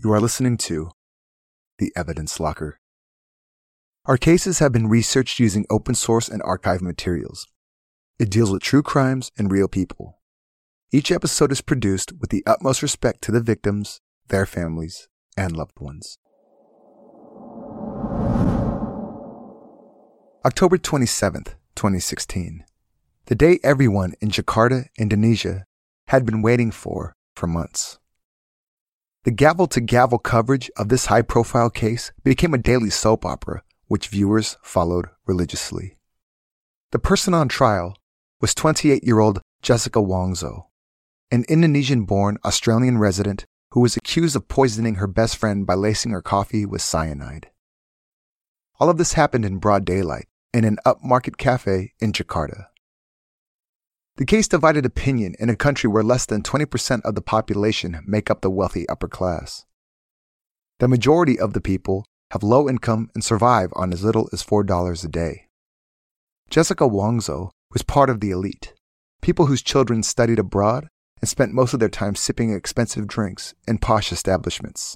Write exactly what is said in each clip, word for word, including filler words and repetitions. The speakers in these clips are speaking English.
You are listening to The Evidence Locker. Our cases have been researched using open source and archive materials. It deals with true crimes and real people. Each episode is produced with the utmost respect to the victims, their families, and loved ones. October twenty-seventh, twenty sixteen. The day everyone in Jakarta, Indonesia, had been waiting for for months. The gavel-to-gavel coverage of this high-profile case became a daily soap opera, which viewers followed religiously. The person on trial was twenty-eight-year-old Jessica Wongso, an Indonesian-born Australian resident who was accused of poisoning her best friend by lacing her coffee with cyanide. All of this happened in broad daylight in an upmarket cafe in Jakarta. The case divided opinion in a country where less than twenty percent of the population make up the wealthy upper class. The majority of the people have low income and survive on as little as four dollars a day. Jessica Wongso was part of the elite, people whose children studied abroad and spent most of their time sipping expensive drinks in posh establishments.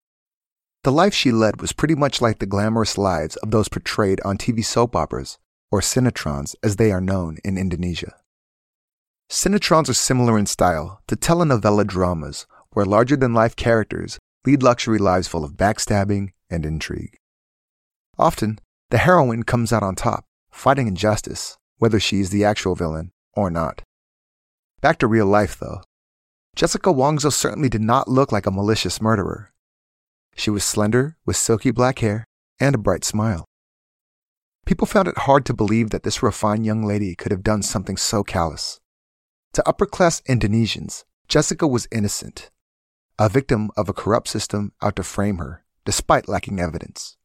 The life she led was pretty much like the glamorous lives of those portrayed on T V soap operas, or cinetrons as they are known in Indonesia. Cinetrons are similar in style to telenovela dramas where larger-than-life characters lead luxury lives full of backstabbing and intrigue. Often, the heroine comes out on top, fighting injustice, whether she is the actual villain or not. Back to real life, though. Jessica Wongso certainly did not look like a malicious murderer. She was slender, with silky black hair, and a bright smile. People found it hard to believe that this refined young lady could have done something so callous. To upper-class Indonesians, Jessica was innocent, a victim of a corrupt system out to frame her, despite lacking evidence.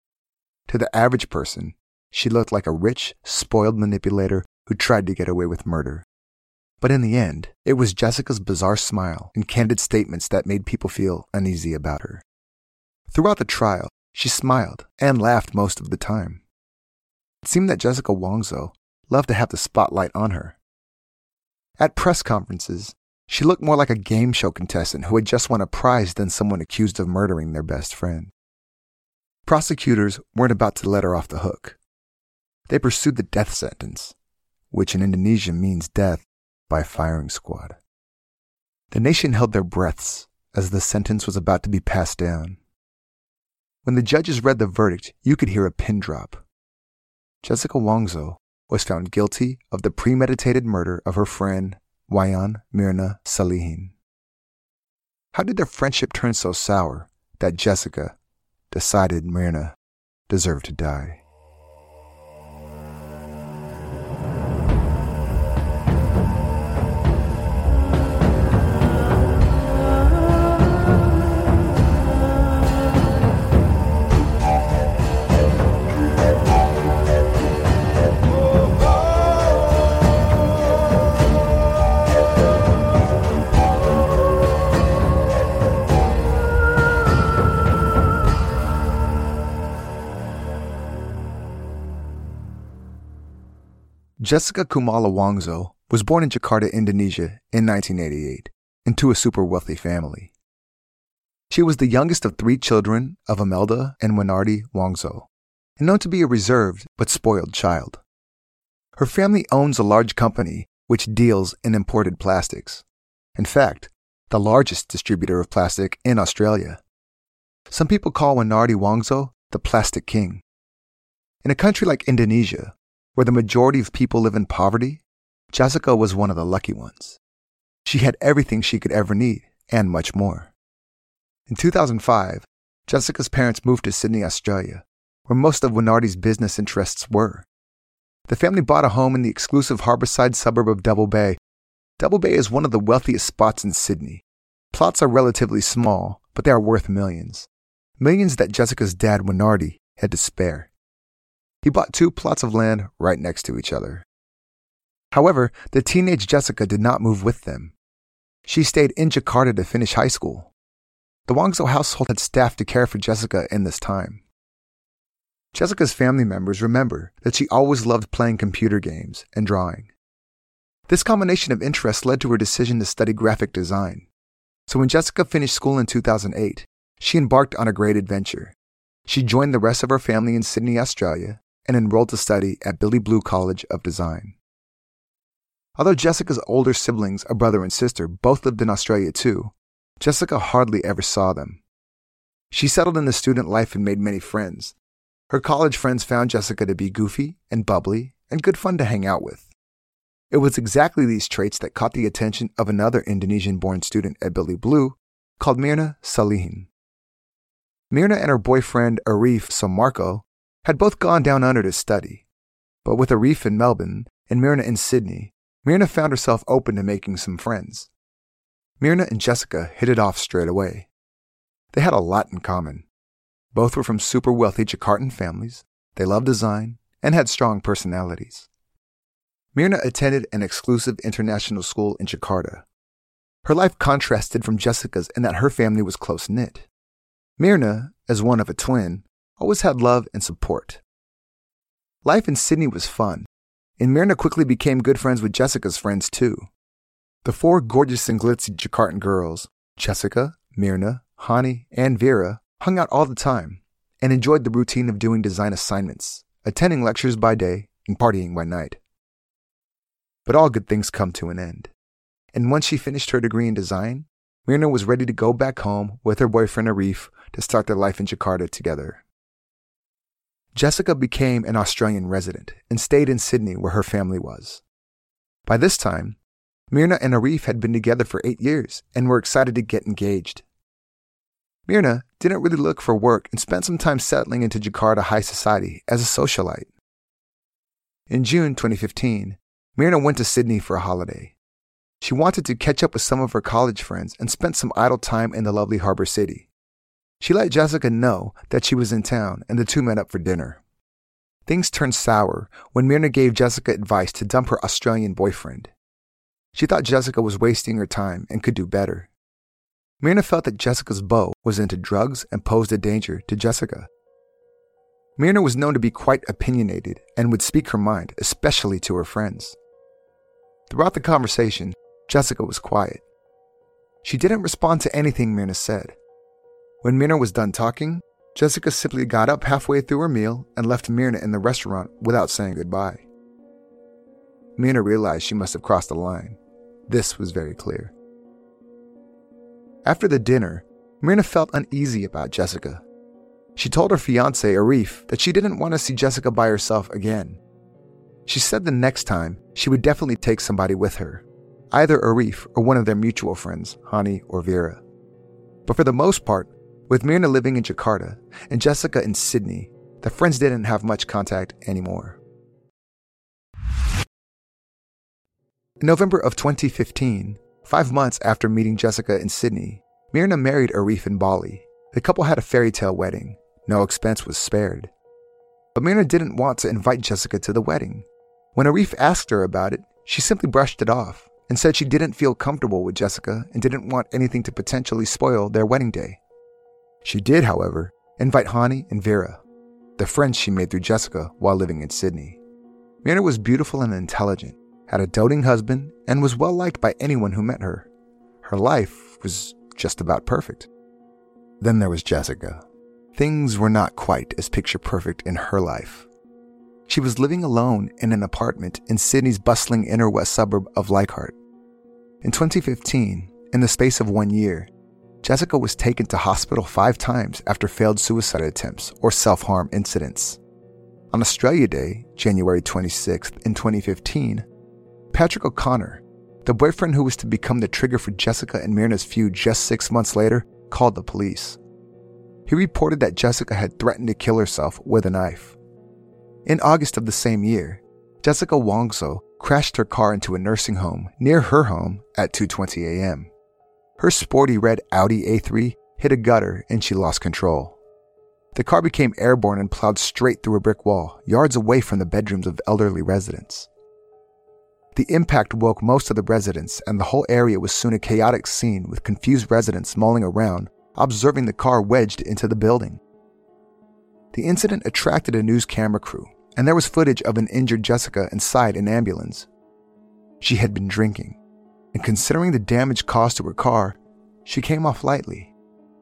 To the average person, she looked like a rich, spoiled manipulator who tried to get away with murder. But in the end, it was Jessica's bizarre smile and candid statements that made people feel uneasy about her. Throughout the trial, she smiled and laughed most of the time. It seemed that Jessica Wongso loved to have the spotlight on her. At press conferences, she looked more like a game show contestant who had just won a prize than someone accused of murdering their best friend. Prosecutors weren't about to let her off the hook. They pursued the death sentence, which in Indonesia means death by firing squad. The nation held their breaths as the sentence was about to be passed down. When the judges read the verdict, you could hear a pin drop. Jessica Wongso was found guilty of the premeditated murder of her friend, Wayan Mirna Salihin. How did their friendship turn so sour that Jessica decided Mirna deserved to die? Jessica Kumala Wongso was born in Jakarta, Indonesia in nineteen eighty-eight into a super wealthy family. She was the youngest of three children of Imelda and Winardi Wongso, and known to be a reserved but spoiled child. Her family owns a large company which deals in imported plastics. In fact, the largest distributor of plastic in Australia. Some people call Winardi Wongso the plastic king. In a country like Indonesia, where the majority of people live in poverty, Jessica was one of the lucky ones. She had everything she could ever need, and much more. In two thousand five, Jessica's parents moved to Sydney, Australia, where most of Winardi's business interests were. The family bought a home in the exclusive harbourside suburb of Double Bay. Double Bay is one of the wealthiest spots in Sydney. Plots are relatively small, but they are worth millions. Millions that Jessica's dad, Winardi, had to spare. He bought two plots of land right next to each other. However, the teenage Jessica did not move with them. She stayed in Jakarta to finish high school. The Wongso household had staff to care for Jessica in this time. Jessica's family members remember that she always loved playing computer games and drawing. This combination of interests led to her decision to study graphic design. So when Jessica finished school in two thousand eight, She embarked on a great adventure. She joined the rest of her family in Sydney, Australia, and enrolled to study at Billy Blue College of Design. Although Jessica's older siblings, a brother and sister, both lived in Australia too, Jessica hardly ever saw them. She settled into student life and made many friends. Her college friends found Jessica to be goofy and bubbly and good fun to hang out with. It was exactly these traits that caught the attention of another Indonesian-born student at Billy Blue called Myrna Salihin. Myrna and her boyfriend Arif Somarko had both gone down under to study, but with Arif in Melbourne and Myrna in Sydney, Myrna found herself open to making some friends. Myrna and Jessica hit it off straight away. They had a lot in common. Both were from super wealthy Jakartan families, they loved design, and had strong personalities. Myrna attended an exclusive international school in Jakarta. Her life contrasted from Jessica's in that her family was close-knit. Myrna, as one of a twin, always had love and support. Life in Sydney was fun, and Myrna quickly became good friends with Jessica's friends too. The four gorgeous and glitzy Jakartan girls, Jessica, Myrna, Hani, and Vera, hung out all the time and enjoyed the routine of doing design assignments, attending lectures by day and partying by night. But all good things come to an end, and once she finished her degree in design, Myrna was ready to go back home with her boyfriend Arif to start their life in Jakarta together. Jessica became an Australian resident and stayed in Sydney where her family was. By this time, Myrna and Arif had been together for eight years and were excited to get engaged. Myrna didn't really look for work and spent some time settling into Jakarta high society as a socialite. In June twenty fifteen, Myrna went to Sydney for a holiday. She wanted to catch up with some of her college friends and spent some idle time in the lovely Harbour City. She let Jessica know that she was in town and the two met up for dinner. Things turned sour when Myrna gave Jessica advice to dump her Australian boyfriend. She thought Jessica was wasting her time and could do better. Myrna felt that Jessica's beau was into drugs and posed a danger to Jessica. Myrna was known to be quite opinionated and would speak her mind, especially to her friends. Throughout the conversation, Jessica was quiet. She didn't respond to anything Myrna said. When Myrna was done talking, Jessica simply got up halfway through her meal and left Myrna in the restaurant without saying goodbye. Myrna realized she must have crossed the line. This was very clear. After the dinner, Myrna felt uneasy about Jessica. She told her fiancé, Arif, that she didn't want to see Jessica by herself again. She said the next time she would definitely take somebody with her, either Arif or one of their mutual friends, Hani or Vera. But for the most part, with Myrna living in Jakarta and Jessica in Sydney, the friends didn't have much contact anymore. In November of twenty fifteen, five months after meeting Jessica in Sydney, Myrna married Arif in Bali. The couple had a fairy tale wedding. No expense was spared. But Myrna didn't want to invite Jessica to the wedding. When Arif asked her about it, she simply brushed it off and said she didn't feel comfortable with Jessica and didn't want anything to potentially spoil their wedding day. She did, however, invite Hani and Vera, the friends she made through Jessica while living in Sydney. Myrna was beautiful and intelligent, had a doting husband, and was well liked by anyone who met her. Her life was just about perfect. Then there was Jessica. Things were not quite as picture perfect in her life. She was living alone in an apartment in Sydney's bustling inner west suburb of Leichhardt. In twenty fifteen, in the space of one year, Jessica was taken to hospital five times after failed suicide attempts or self-harm incidents. On Australia Day, January twenty-sixth, in twenty fifteen, Patrick O'Connor, the boyfriend who was to become the trigger for Jessica and Myrna's feud just six months later, called the police. He reported that Jessica had threatened to kill herself with a knife. In August of the same year, Jessica Wongso crashed her car into a nursing home near her home at two twenty a.m. Her sporty red Audi A three hit a gutter and she lost control. The car became airborne and plowed straight through a brick wall, yards away from the bedrooms of elderly residents. The impact woke most of the residents, and the whole area was soon a chaotic scene with confused residents mulling around, observing the car wedged into the building. The incident attracted a news camera crew, and there was footage of an injured Jessica inside an ambulance. She had been drinking, and considering the damage caused to her car, she came off lightly.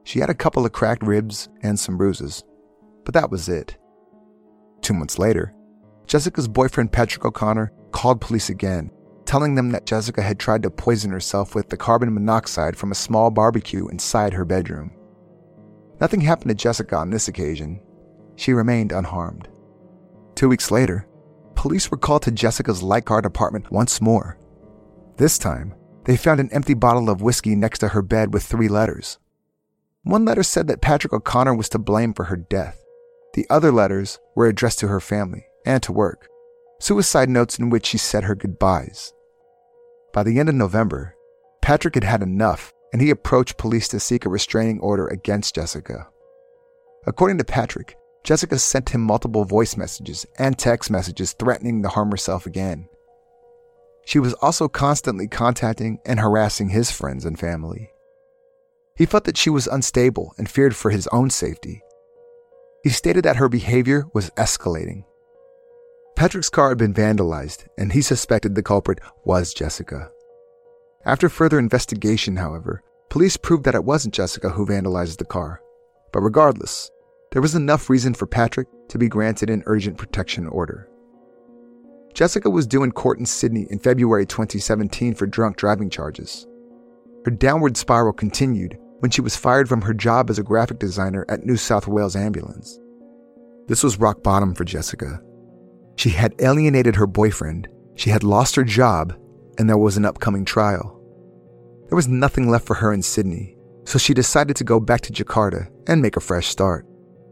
She had a couple of cracked ribs and some bruises, but that was it. Two months later, Jessica's boyfriend Patrick O'Connor called police again, telling them that Jessica had tried to poison herself with the carbon monoxide from a small barbecue inside her bedroom. Nothing happened to Jessica on this occasion. She remained unharmed. Two weeks later, police were called to Jessica's Leichhardt apartment once more. This time, they found an empty bottle of whiskey next to her bed with three letters. One letter said that Patrick O'Connor was to blame for her death. The other letters were addressed to her family and to work, suicide notes in which she said her goodbyes. By the end of November, Patrick had had enough, and he approached police to seek a restraining order against Jessica. According to Patrick, Jessica sent him multiple voice messages and text messages threatening to harm herself again. She was also constantly contacting and harassing his friends and family. He felt that she was unstable and feared for his own safety. He stated that her behavior was escalating. Patrick's car had been vandalized, and he suspected the culprit was Jessica. After further investigation, however, police proved that it wasn't Jessica who vandalized the car. But regardless, there was enough reason for Patrick to be granted an urgent protection order. Jessica was due in court in Sydney in February twenty seventeen for drunk driving charges. Her downward spiral continued when she was fired from her job as a graphic designer at New South Wales Ambulance. This was rock bottom for Jessica. She had alienated her boyfriend, she had lost her job, and there was an upcoming trial. There was nothing left for her in Sydney, so she decided to go back to Jakarta and make a fresh start.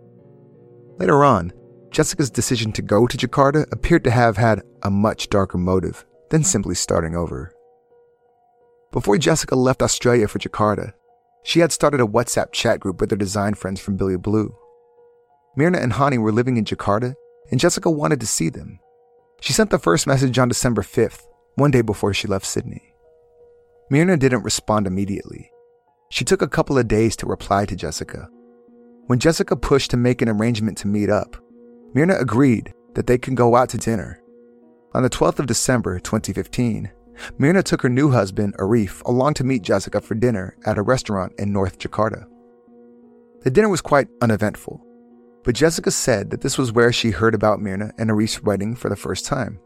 Later on, Jessica's decision to go to Jakarta appeared to have had a much darker motive than simply starting over. Before Jessica left Australia for Jakarta, she had started a WhatsApp chat group with her design friends from Billy Blue. Myrna and Hani were living in Jakarta, and Jessica wanted to see them. She sent the first message on December fifth, one day before she left Sydney. Myrna didn't respond immediately. She took a couple of days to reply to Jessica. When Jessica pushed to make an arrangement to meet up, Myrna agreed that they could go out to dinner. On the twelfth of December twenty fifteen, Myrna took her new husband, Arif, along to meet Jessica for dinner at a restaurant in North Jakarta. The dinner was quite uneventful, but Jessica said that this was where she heard about Myrna and Arif's wedding for the first time.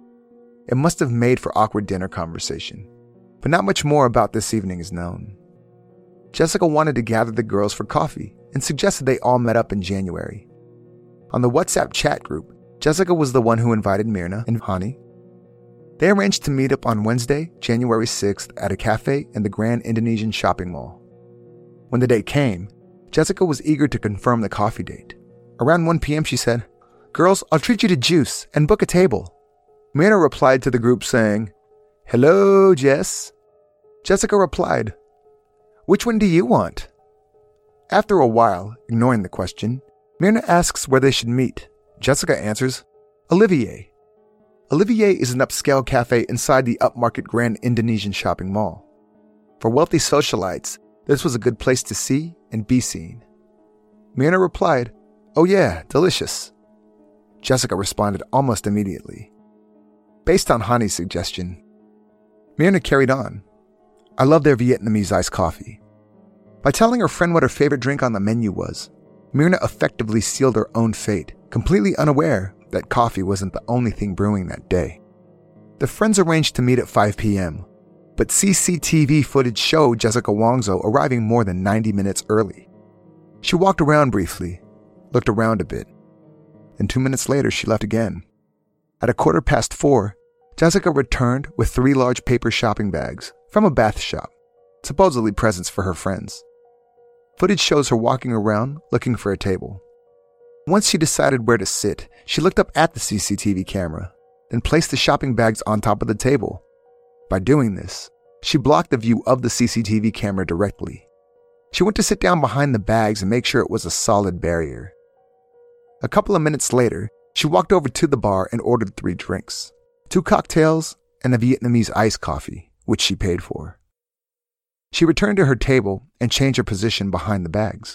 It must have made for awkward dinner conversation, but not much more about this evening is known. Jessica wanted to gather the girls for coffee and suggested they all met up in January. On the WhatsApp chat group, Jessica was the one who invited Myrna and Hani. They arranged to meet up on Wednesday, January sixth at a cafe in the Grand Indonesian Shopping Mall. When the date came, Jessica was eager to confirm the coffee date. Around one p.m. she said, "Girls, I'll treat you to juice and book a table." Myrna replied to the group saying, "Hello, Jess." Jessica replied, "Which one do you want?" After a while, ignoring the question, Myrna asks where they should meet. Jessica answers, Olivier. Olivier is an upscale cafe inside the upmarket Grand Indonesian Shopping Mall. For wealthy socialites, this was a good place to see and be seen. Myrna replied, "Oh yeah, delicious." Jessica responded almost immediately. Based on Hani's suggestion, Myrna carried on. "I love their Vietnamese iced coffee." By telling her friend what her favorite drink on the menu was, Myrna effectively sealed her own fate, completely unaware that coffee wasn't the only thing brewing that day. The friends arranged to meet at five p.m., but C C T V footage showed Jessica Wongso arriving more than ninety minutes early. She walked around briefly, looked around a bit, and two minutes later she left again. At a quarter past four, Jessica returned with three large paper shopping bags from a bath shop, supposedly presents for her friends. Footage shows her walking around looking for a table. Once she decided where to sit, she looked up at the C C T V camera, then placed the shopping bags on top of the table. By doing this, she blocked the view of the C C T V camera directly. She went to sit down behind the bags and make sure it was a solid barrier. A couple of minutes later, she walked over to the bar and ordered three drinks, two cocktails and a Vietnamese iced coffee, which she paid for. She returned to her table and changed her position behind the bags.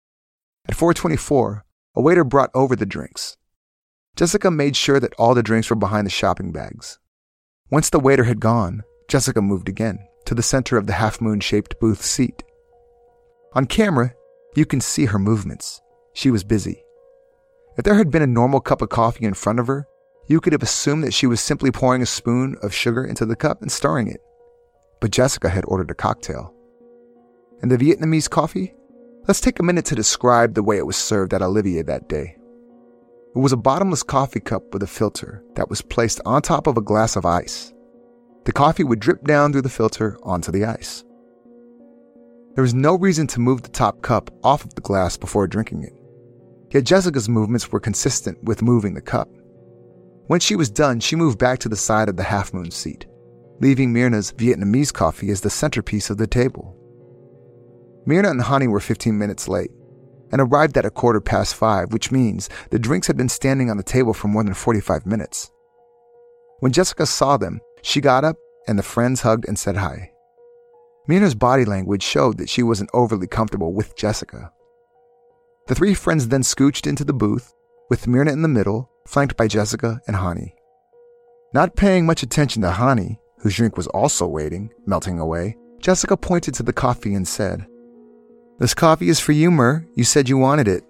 At four twenty-four, a waiter brought over the drinks. Jessica made sure that all the drinks were behind the shopping bags. Once the waiter had gone, Jessica moved again to the center of the half-moon-shaped booth seat. On camera, You can see her movements. She was busy. If there had been a normal cup of coffee in front of her, you could have assumed that she was simply pouring a spoon of sugar into the cup and stirring it. But Jessica had ordered a cocktail. And the Vietnamese coffee? Let's take a minute to describe the way it was served at Olivier that day. It was a bottomless coffee cup with a filter that was placed on top of a glass of ice. The coffee would drip down through the filter onto the ice. There was no reason to move the top cup off of the glass before drinking it. Yet Jessica's movements were consistent with moving the cup. When she was done, she moved back to the side of the Half Moon seat, leaving Myrna's Vietnamese coffee as the centerpiece of the table. Myrna and Hani were fifteen minutes late and arrived at a quarter past five, which means the drinks had been standing on the table for more than forty-five minutes. When Jessica saw them, she got up and the friends hugged and said hi. Myrna's body language showed that she wasn't overly comfortable with Jessica. The three friends then scooched into the booth, with Myrna in the middle, flanked by Jessica and Hani. Not paying much attention to Hani, whose drink was also waiting, melting away, Jessica pointed to the coffee and said, "This coffee is for you, Myr. You said you wanted it."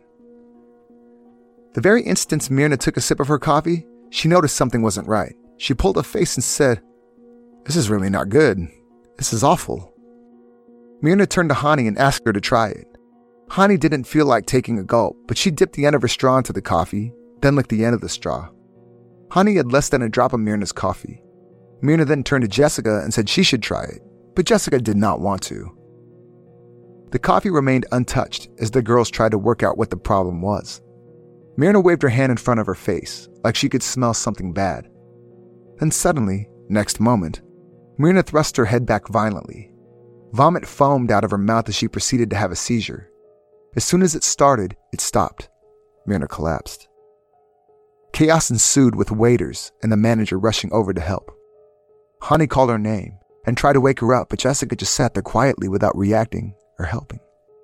The very instant Myrna took a sip of her coffee, she noticed something wasn't right. She pulled a face and said, "This is really not good. This is awful." Myrna turned to Hani and asked her to try it. Hani didn't feel like taking a gulp, but she dipped the end of her straw into the coffee, then licked the end of the straw. Hani had less than a drop of Myrna's coffee. Myrna then turned to Jessica and said she should try it, but Jessica did not want to. The coffee remained untouched as the girls tried to work out what the problem was. Myrna waved her hand in front of her face, like she could smell something bad. Then suddenly, next moment, Myrna thrust her head back violently. Vomit foamed out of her mouth as she proceeded to have a seizure. As soon as it started, it stopped. Myrna collapsed. Chaos ensued with waiters and the manager rushing over to help. Hani called her name and tried to wake her up, but Jessica just sat there quietly without reacting or helping.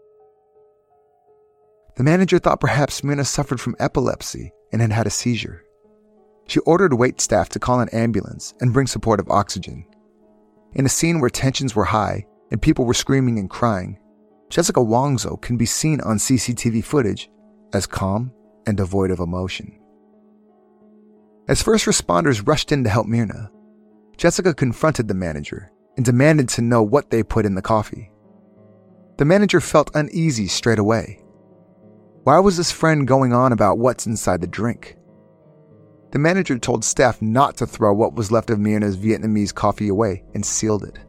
The manager thought perhaps Myrna suffered from epilepsy and had had a seizure. She ordered wait staff to call an ambulance and bring supportive oxygen. In a scene where tensions were high and people were screaming and crying, Jessica Wangzhou can be seen on C C T V footage as calm and devoid of emotion. As first responders rushed in to help Myrna, Jessica confronted the manager and demanded to know what they put in the coffee. The manager felt uneasy straight away. Why was his friend going on about what's inside the drink? The manager told staff not to throw what was left of Myrna's Vietnamese coffee away and sealed it.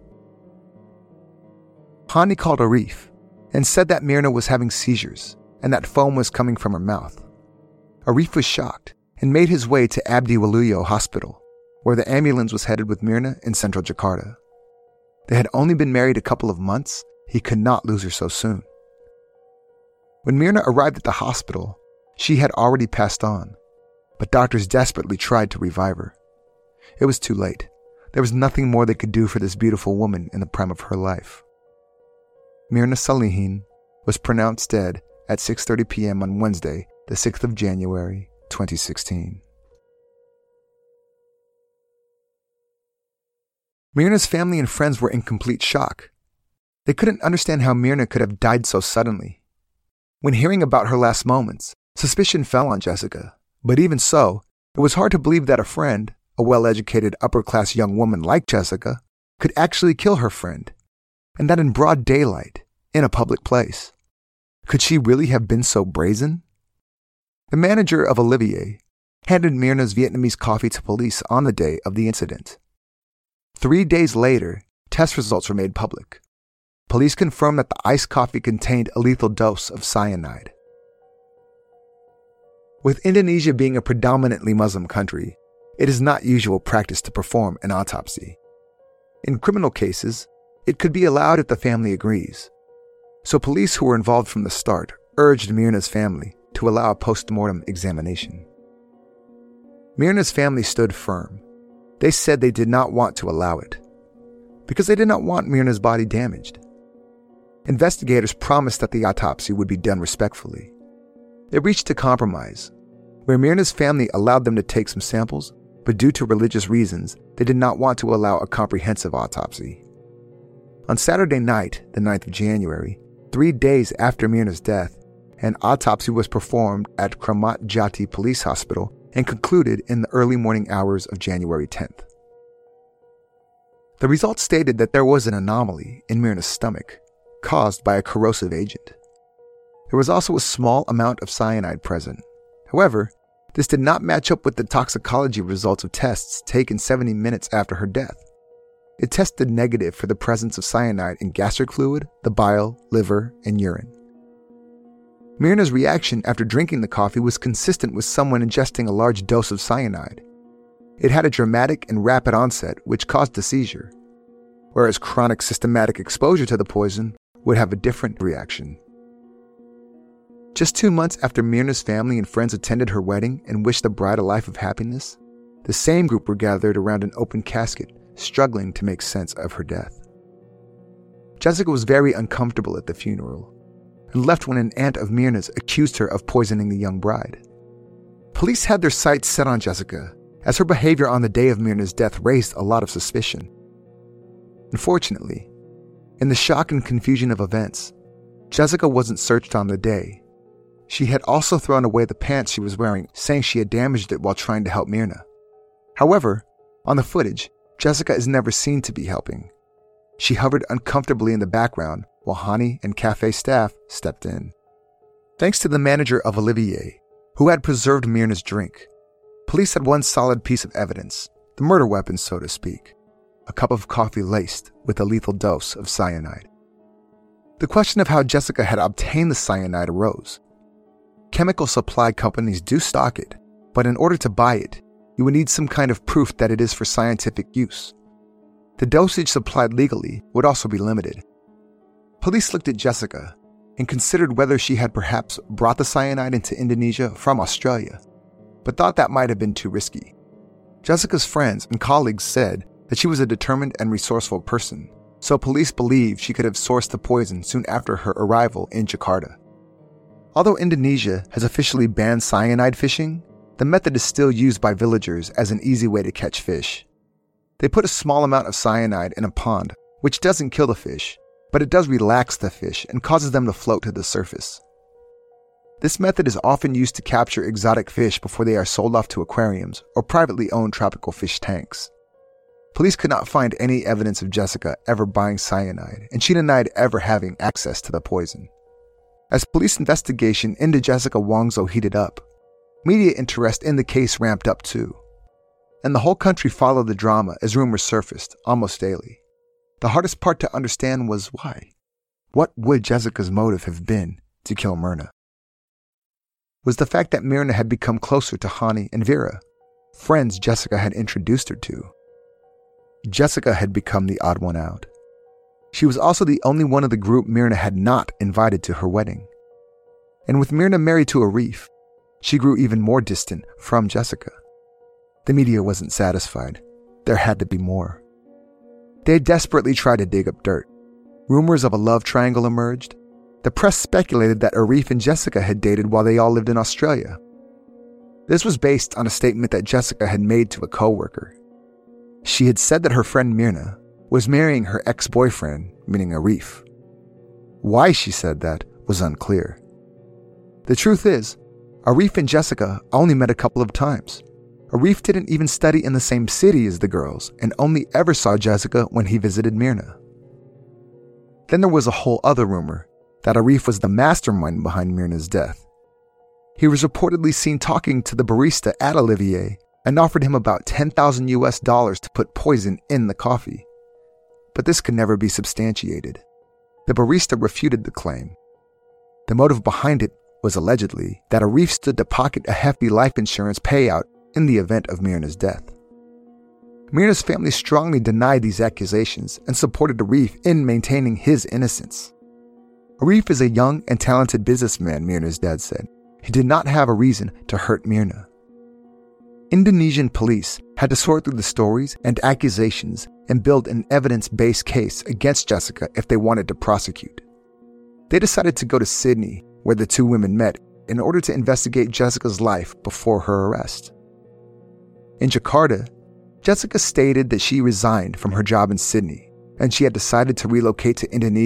Hani called Arif and said that Myrna was having seizures and that foam was coming from her mouth. Arif was shocked and made his way to Abdi Waluyo Hospital, where the ambulance was headed with Myrna in central Jakarta. They had only been married a couple of months. He could not lose her so soon. When Myrna arrived at the hospital, she had already passed on, but doctors desperately tried to revive her. It was too late. There was nothing more they could do for this beautiful woman in the prime of her life. Myrna Salihin was pronounced dead at six thirty p.m. on Wednesday, the sixth of January, twenty sixteen. Myrna's family and friends were in complete shock. They couldn't understand how Myrna could have died so suddenly. When hearing about her last moments, suspicion fell on Jessica, but even so, it was hard to believe that a friend, a well-educated upper-class young woman like Jessica, could actually kill her friend, and that in broad daylight, in a public place. Could she really have been so brazen? The manager of Olivier handed Myrna's Vietnamese coffee to police on the day of the incident. Three days later, test results were made public. Police confirmed that the iced coffee contained a lethal dose of cyanide. With Indonesia being a predominantly Muslim country, it is not usual practice to perform an autopsy. In criminal cases, it could be allowed if the family agrees. So police who were involved from the start urged Myrna's family to allow a post-mortem examination. Myrna's family stood firm. They said they did not want to allow it, because they did not want Myrna's body damaged. Investigators promised that the autopsy would be done respectfully. They reached a compromise, where Myrna's family allowed them to take some samples, but due to religious reasons, they did not want to allow a comprehensive autopsy. On Saturday night, the ninth of January, three days after Myrna's death, an autopsy was performed at Kramat Jati Police Hospital and concluded in the early morning hours of January tenth. The results stated that there was an anomaly in Myrna's stomach, caused by a corrosive agent. There was also a small amount of cyanide present. However, this did not match up with the toxicology results of tests taken seventy minutes after her death. It tested negative for the presence of cyanide in gastric fluid, the bile, liver, and urine. Myrna's reaction after drinking the coffee was consistent with someone ingesting a large dose of cyanide. It had a dramatic and rapid onset, which caused a seizure, whereas chronic systematic exposure to the poison would have a different reaction. Just two months after Myrna's family and friends attended her wedding and wished the bride a life of happiness, the same group were gathered around an open casket, struggling to make sense of her death. Jessica was very uncomfortable at the funeral and left when an aunt of Myrna's accused her of poisoning the young bride. Police had their sights set on Jessica, as her behavior on the day of Myrna's death raised a lot of suspicion. Unfortunately, in the shock and confusion of events, Jessica wasn't searched on the day. She had also thrown away the pants she was wearing, saying she had damaged it while trying to help Myrna. However, on the footage, Jessica is never seen to be helping. She hovered uncomfortably in the background while Hani and cafe staff stepped in. Thanks to the manager of Olivier, who had preserved Myrna's drink, police had one solid piece of evidence, the murder weapon, so to speak, a cup of coffee laced with a lethal dose of cyanide. The question of how Jessica had obtained the cyanide arose. Chemical supply companies do stock it, but in order to buy it, you would need some kind of proof that it is for scientific use. The dosage supplied legally would also be limited. Police looked at Jessica and considered whether she had perhaps brought the cyanide into Indonesia from Australia, but thought that might have been too risky. Jessica's friends and colleagues said that she was a determined and resourceful person, so police believed she could have sourced the poison soon after her arrival in Jakarta. Although Indonesia has officially banned cyanide fishing, the method is still used by villagers as an easy way to catch fish. They put a small amount of cyanide in a pond, which doesn't kill the fish, but it does relax the fish and causes them to float to the surface. This method is often used to capture exotic fish before they are sold off to aquariums or privately owned tropical fish tanks. Police could not find any evidence of Jessica ever buying cyanide, and she denied ever having access to the poison. As police investigation into Jessica Wongso heated up, media interest in the case ramped up too, and the whole country followed the drama as rumors surfaced almost daily. The hardest part to understand was why. What would Jessica's motive have been to kill Myrna? Was the fact that Myrna had become closer to Hani and Vera, friends Jessica had introduced her to? Jessica had become the odd one out. She was also the only one of the group Myrna had not invited to her wedding. And with Myrna married to Arif, she grew even more distant from Jessica. The media wasn't satisfied. There had to be more. They desperately tried to dig up dirt. Rumors of a love triangle emerged. The press speculated that Arif and Jessica had dated while they all lived in Australia. This was based on a statement that Jessica had made to a co-worker. She had said that her friend Myrna was marrying her ex-boyfriend, meaning Arif. Why she said that was unclear. The truth is, Arif and Jessica only met a couple of times. Arif didn't even study in the same city as the girls and only ever saw Jessica when he visited Myrna. Then there was a whole other rumor that Arif was the mastermind behind Myrna's death. He was reportedly seen talking to the barista at Olivier and offered him about ten thousand U S dollars to put poison in the coffee. But this could never be substantiated. The barista refuted the claim. The motive behind it was allegedly that Arif stood to pocket a hefty life insurance payout in the event of Myrna's death. Myrna's family strongly denied these accusations and supported Arif in maintaining his innocence. Arif is a young and talented businessman, Myrna's dad said. He did not have a reason to hurt Myrna. Indonesian police had to sort through the stories and accusations and build an evidence-based case against Jessica if they wanted to prosecute. They decided to go to Sydney, where the two women met, in order to investigate Jessica's life before her arrest. In Jakarta, Jessica stated that she resigned from her job in Sydney, and she had decided to relocate to Indonesia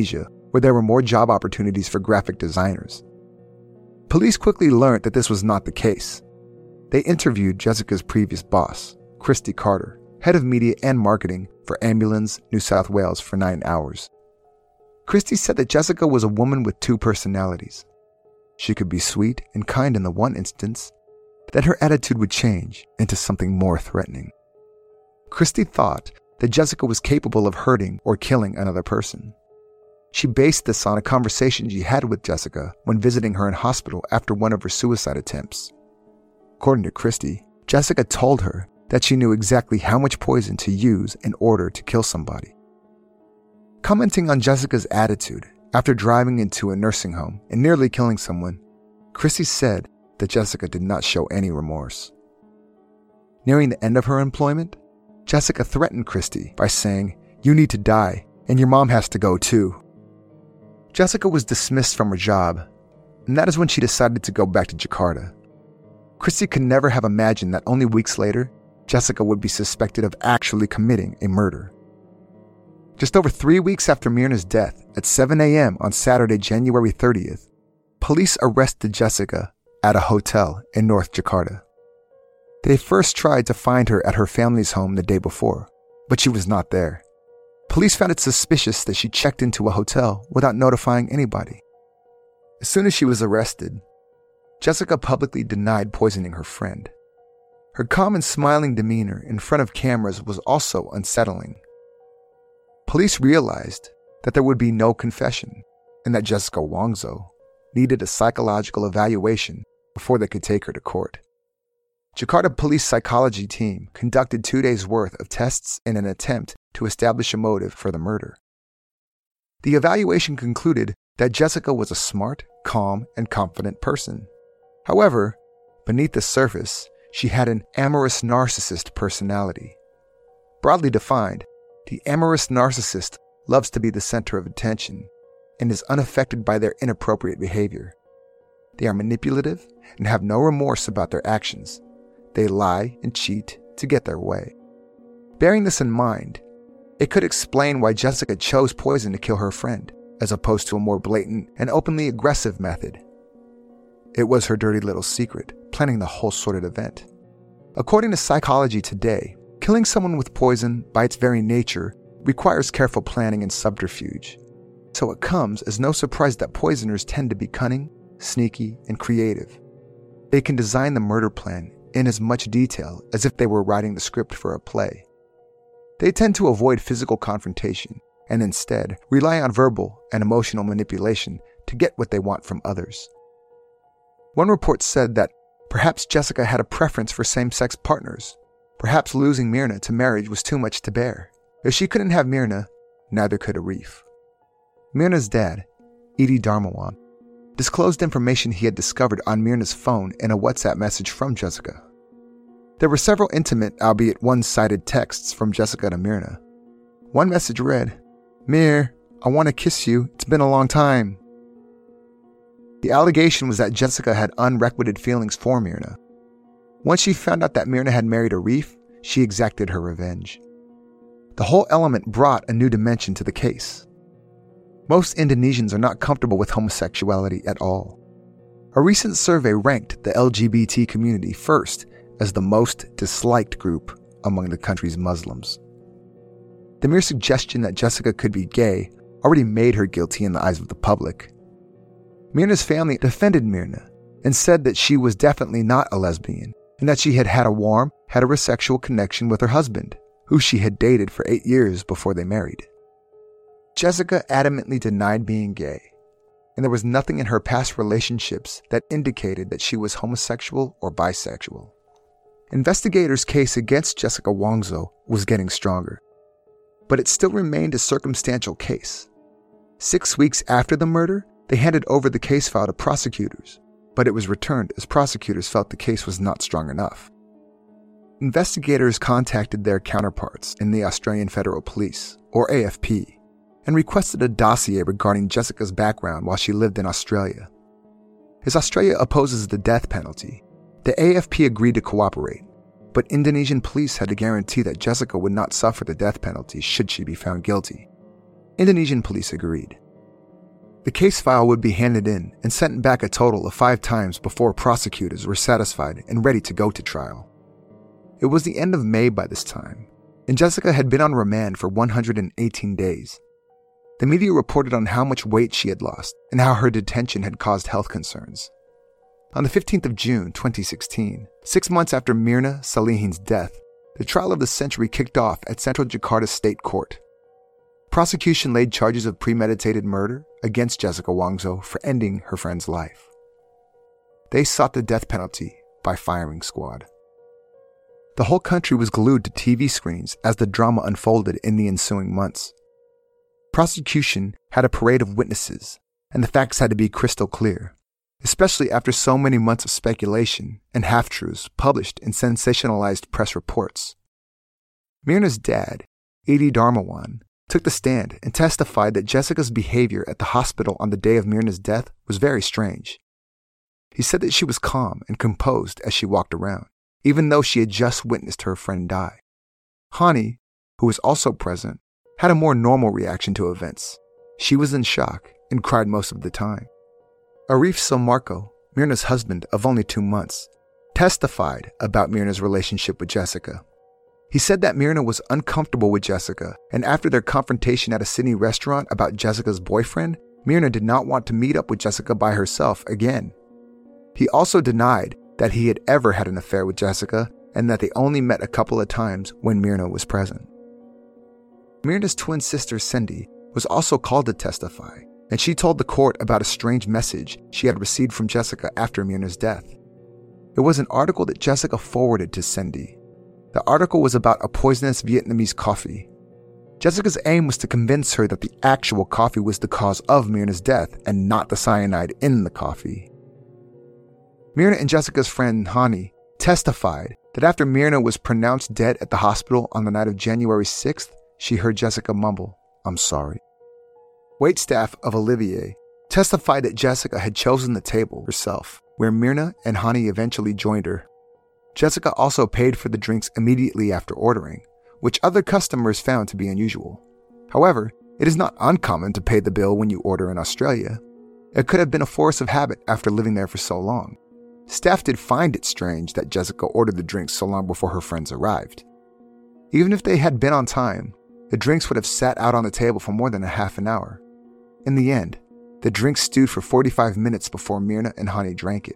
where there were more job opportunities for graphic designers. Police quickly learned that this was not the case. They interviewed Jessica's previous boss, Christy Carter, head of media and marketing for Ambulance, New South Wales, for nine hours. Christy said that Jessica was a woman with two personalities. She could be sweet and kind in the one instance, but then her attitude would change into something more threatening. Christy thought that Jessica was capable of hurting or killing another person. She based this on a conversation she had with Jessica when visiting her in hospital after one of her suicide attempts. According to Christy, Jessica told her that she knew exactly how much poison to use in order to kill somebody. Commenting on Jessica's attitude after driving into a nursing home and nearly killing someone, Christy said that Jessica did not show any remorse. Nearing the end of her employment, Jessica threatened Christy by saying, "You need to die, and your mom has to go too." Jessica was dismissed from her job, and that is when she decided to go back to Jakarta. Christy could never have imagined that only weeks later, Jessica would be suspected of actually committing a murder. Just over three weeks after Myrna's death, at seven a.m. on Saturday, January thirtieth, police arrested Jessica at a hotel in North Jakarta. They first tried to find her at her family's home the day before, but she was not there. Police found it suspicious that she checked into a hotel without notifying anybody. As soon as she was arrested, Jessica publicly denied poisoning her friend. Her calm and smiling demeanor in front of cameras was also unsettling. Police realized that there would be no confession and that Jessica Wongso needed a psychological evaluation before they could take her to court. Jakarta Police Psychology Team conducted two days' worth of tests in an attempt to establish a motive for the murder. The evaluation concluded that Jessica was a smart, calm, and confident person. However, beneath the surface, she had an amorous narcissist personality. Broadly defined, the amorous narcissist loves to be the center of attention and is unaffected by their inappropriate behavior. They are manipulative and have no remorse about their actions. They lie and cheat to get their way. Bearing this in mind, it could explain why Jessica chose poison to kill her friend, as opposed to a more blatant and openly aggressive method. It was her dirty little secret, planning the whole sordid event. According to Psychology Today, killing someone with poison, by its very nature, requires careful planning and subterfuge. So it comes as no surprise that poisoners tend to be cunning, sneaky, and creative. They can design the murder plan in as much detail as if they were writing the script for a play. They tend to avoid physical confrontation and instead rely on verbal and emotional manipulation to get what they want from others. One report said that perhaps Jessica had a preference for same-sex partners. Perhaps losing Myrna to marriage was too much to bear. If she couldn't have Myrna, neither could Arif. Myrna's dad, Edi Darmawan, disclosed information he had discovered on Myrna's phone in a WhatsApp message from Jessica. There were several intimate, albeit one-sided texts from Jessica to Myrna. One message read, "Mir, I want to kiss you. It's been a long time." The allegation was that Jessica had unrequited feelings for Myrna. Once she found out that Myrna had married Arif, she exacted her revenge. The whole element brought a new dimension to the case. Most Indonesians are not comfortable with homosexuality at all. A recent survey ranked the L G B T community first as the most disliked group among the country's Muslims. The mere suggestion that Jessica could be gay already made her guilty in the eyes of the public. Myrna's family defended Myrna and said that she was definitely not a lesbian and that she had had a warm, heterosexual connection with her husband, who she had dated for eight years before they married. Jessica adamantly denied being gay, and there was nothing in her past relationships that indicated that she was homosexual or bisexual. Investigators' case against Jessica Wongso was getting stronger, but it still remained a circumstantial case. Six weeks after the murder, they handed over the case file to prosecutors, but it was returned as prosecutors felt the case was not strong enough. Investigators contacted their counterparts in the Australian Federal Police, or A F P, and requested a dossier regarding Jessica's background while she lived in Australia. As Australia opposes the death penalty, the A F P agreed to cooperate, but Indonesian police had to guarantee that Jessica would not suffer the death penalty should she be found guilty. Indonesian police agreed. The case file would be handed in and sent back a total of five times before prosecutors were satisfied and ready to go to trial. It was the end of May by this time, and Jessica had been on remand for one hundred eighteen days. The media reported on how much weight she had lost and how her detention had caused health concerns. On the fifteenth of June twenty sixteen, six months after Mirna Salihin's death, the trial of the century kicked off at Central Jakarta State Court. Prosecution laid charges of premeditated murder against Jessica Wongso for ending her friend's life. They sought the death penalty by firing squad. The whole country was glued to T V screens as the drama unfolded in the ensuing months. Prosecution had a parade of witnesses, and the facts had to be crystal clear, especially after so many months of speculation and half-truths published in sensationalized press reports. Mirna's dad, Edi Darmawan, took the stand and testified that Jessica's behavior at the hospital on the day of Mirna's death was very strange. He said that she was calm and composed as she walked around, even though she had just witnessed her friend die. Hani, who was also present, had a more normal reaction to events. She was in shock and cried most of the time. Arif Somarco, Mirna's husband of only two months, testified about Mirna's relationship with Jessica. He said that Mirna was uncomfortable with Jessica, and after their confrontation at a Sydney restaurant about Jessica's boyfriend, Mirna did not want to meet up with Jessica by herself again. He also denied that he had ever had an affair with Jessica and that they only met a couple of times when Mirna was present. Mirna's twin sister, Cindy, was also called to testify, and she told the court about a strange message she had received from Jessica after Mirna's death. It was an article that Jessica forwarded to Cindy. The article was about a poisonous Vietnamese coffee. Jessica's aim was to convince her that the actual coffee was the cause of Mirna's death and not the cyanide in the coffee. Mirna and Jessica's friend Hani testified that after Mirna was pronounced dead at the hospital on the night of January sixth, she heard Jessica mumble, "I'm sorry." Waitstaff of Olivier testified that Jessica had chosen the table herself, where Mirna and Hani eventually joined her. Jessica also paid for the drinks immediately after ordering, which other customers found to be unusual. However, it is not uncommon to pay the bill when you order in Australia. It could have been a force of habit after living there for so long. Staff did find it strange that Jessica ordered the drinks so long before her friends arrived. Even if they had been on time, the drinks would have sat out on the table for more than a half an hour. In the end, the drinks stewed for forty-five minutes before Mirna and Hani drank it.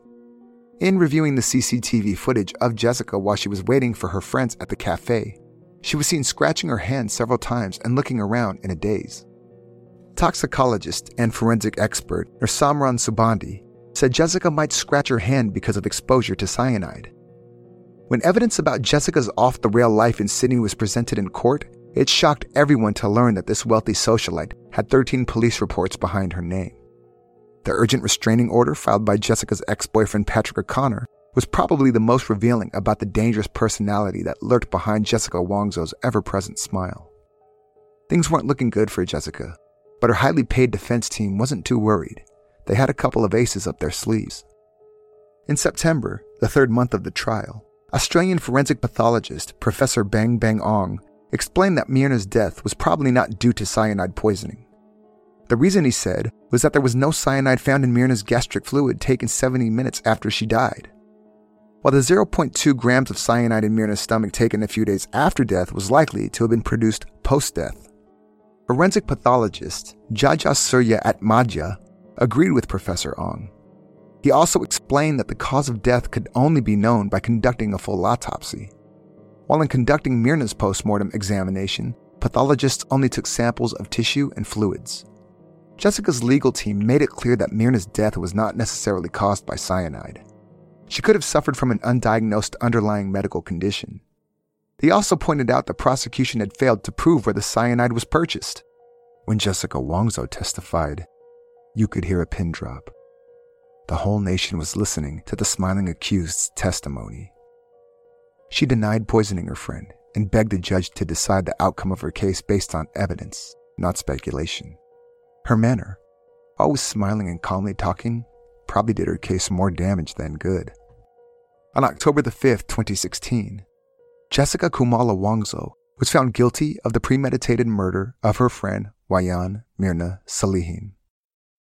In reviewing the C C T V footage of Jessica while she was waiting for her friends at the cafe, she was seen scratching her hand several times and looking around in a daze. Toxicologist and forensic expert Nursamran Subandi said Jessica might scratch her hand because of exposure to cyanide. When evidence about Jessica's off-the-rail life in Sydney was presented in court, it shocked everyone to learn that this wealthy socialite had thirteen police reports behind her name. The urgent restraining order filed by Jessica's ex-boyfriend Patrick O'Connor was probably the most revealing about the dangerous personality that lurked behind Jessica Wongso's ever-present smile. Things weren't looking good for Jessica, but her highly paid defense team wasn't too worried. They had a couple of aces up their sleeves. In September, the third month of the trial, Australian forensic pathologist Professor Bang Bang Ong explained that Mirna's death was probably not due to cyanide poisoning. The reason, he said, was that there was no cyanide found in Mirna's gastric fluid taken seventy minutes after she died. While the zero point two grams of cyanide in Mirna's stomach taken a few days after death was likely to have been produced post-death. Forensic pathologist Jaja Surya Atmadja agreed with Professor Ong. He also explained that the cause of death could only be known by conducting a full autopsy. While in conducting Mirna's post-mortem examination, pathologists only took samples of tissue and fluids. Jessica's legal team made it clear that Mirna's death was not necessarily caused by cyanide. She could have suffered from an undiagnosed underlying medical condition. They also pointed out the prosecution had failed to prove where the cyanide was purchased. When Jessica Wongso testified, you could hear a pin drop. The whole nation was listening to the smiling accused's testimony. She denied poisoning her friend and begged the judge to decide the outcome of her case based on evidence, not speculation. Her manner, always smiling and calmly talking, probably did her case more damage than good. On October the fifth, twenty sixteen, Jessica Kumala Wongso was found guilty of the premeditated murder of her friend Wayan Mirna Salihin.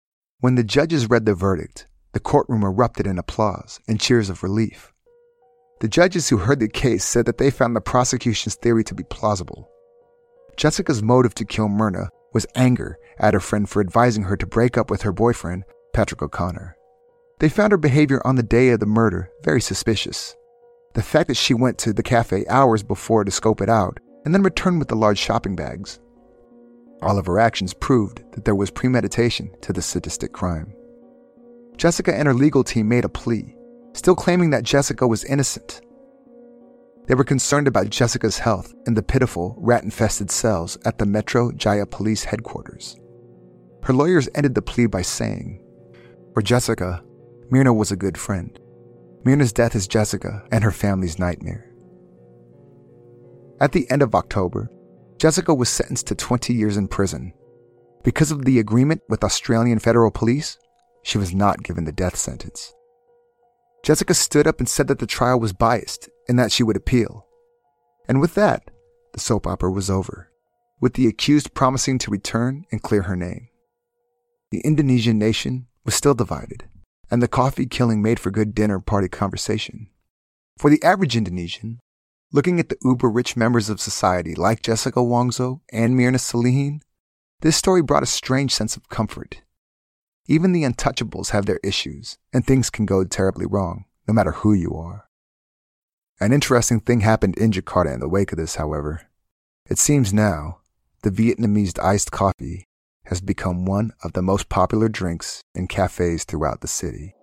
When the judges read the verdict, the courtroom erupted in applause and cheers of relief. The judges who heard the case said that they found the prosecution's theory to be plausible. Jessica's motive to kill Myrna was anger at her friend for advising her to break up with her boyfriend, Patrick O'Connor. They found her behavior on the day of the murder very suspicious. The fact that she went to the cafe hours before to scope it out and then returned with the large shopping bags. All of her actions proved that there was premeditation to the sadistic crime. Jessica and her legal team made a plea, still claiming that Jessica was innocent. They were concerned about Jessica's health in the pitiful, rat-infested cells at the Metro Jaya Police headquarters. Her lawyers ended the plea by saying, "For Jessica, Myrna was a good friend. Myrna's death is Jessica and her family's nightmare." At the end of October, Jessica was sentenced to twenty years in prison. Because of the agreement with Australian Federal Police, she was not given the death sentence. Jessica stood up and said that the trial was biased and that she would appeal. And with that, the soap opera was over, with the accused promising to return and clear her name. The Indonesian nation was still divided, and the coffee killing made for good dinner party conversation. For the average Indonesian, looking at the uber-rich members of society like Jessica Wongso and Myrna Salihin, this story brought a strange sense of comfort. Even the untouchables have their issues, and things can go terribly wrong, no matter who you are. An interesting thing happened in Jakarta in the wake of this, however. It seems now, the Vietnamese iced coffee has become one of the most popular drinks in cafes throughout the city.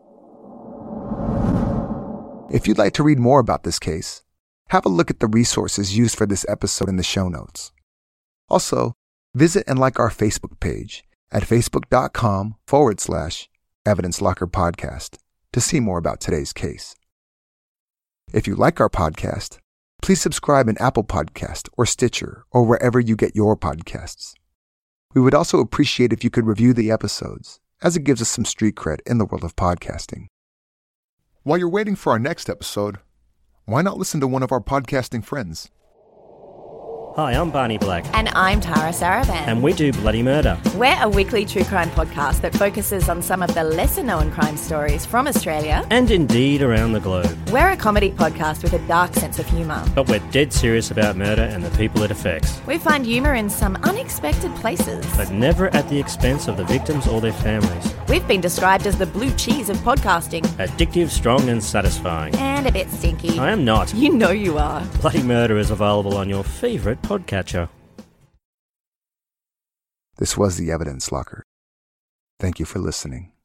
If you'd like to read more about this case, have a look at the resources used for this episode in the show notes. Also, visit and like our Facebook page at facebook.com forward slash Evidence Locker Podcast to see more about today's case. If you like our podcast, please subscribe in Apple Podcast or Stitcher or wherever you get your podcasts. We would also appreciate if you could review the episodes, as it gives us some street cred in the world of podcasting. While you're waiting for our next episode, why not listen to one of our podcasting friends? Hi, I'm Barney Black. And I'm Tara Saravan. And we do Bloody Murder. We're a weekly true crime podcast that focuses on some of the lesser-known crime stories from Australia. And indeed around the globe. We're a comedy podcast with a dark sense of humour. But we're dead serious about murder and the people it affects. We find humour in some unexpected places. But never at the expense of the victims or their families. We've been described as the blue cheese of podcasting. Addictive, strong and satisfying. And a bit stinky. I am not. You know you are. Bloody Murder is available on your favourite podcatcher. This was the Evidence Locker. Thank you for listening.